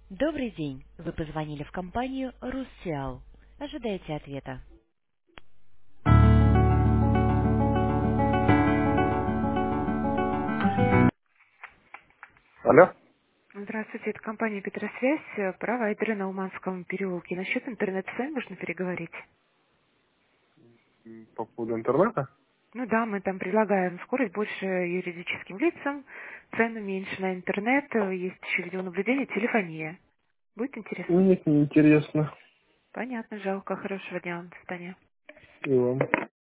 Добрый день. Вы позвонили в компанию «Руссиал». Ожидайте ответа. Алло? Здравствуйте, это компания «Петросвязь», провайдеры на Уманском переулке. Насчет интернета с вами можно переговорить? По поводу интернета? Ну да, мы там предлагаем скорость больше юридическим лицам, цену меньше на интернет, есть еще видеонаблюдение, телефония. Будет интересно? Нет, не интересно. Понятно, жалко. Хорошего дня вам. До свидания. И вам.